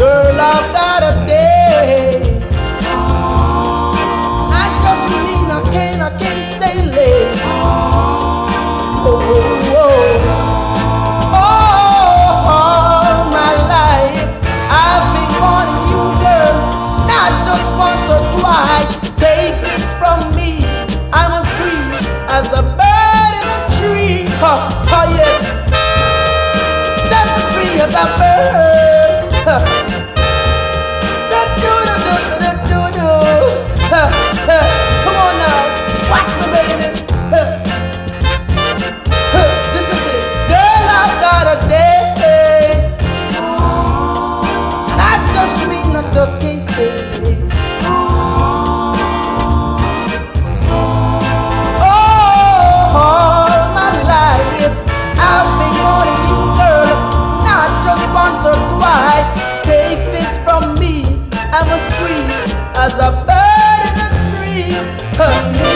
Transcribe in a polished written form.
Girl, I've got a day. I just mean I can't stay late. Oh, oh, oh. All my life I've been wanting you, girl, not just once or twice. Take this from me, I'm as free as the bird in a tree. Oh, oh yes, just as free as a bird. So do do do do do do. Come on now, watch me, baby. This is it, girl. I've got a day, and I just mean I just can't stay late. All my life I've been wanting you, girl, not just once or twice. Take this from me, I'm as free as a bird in a tree.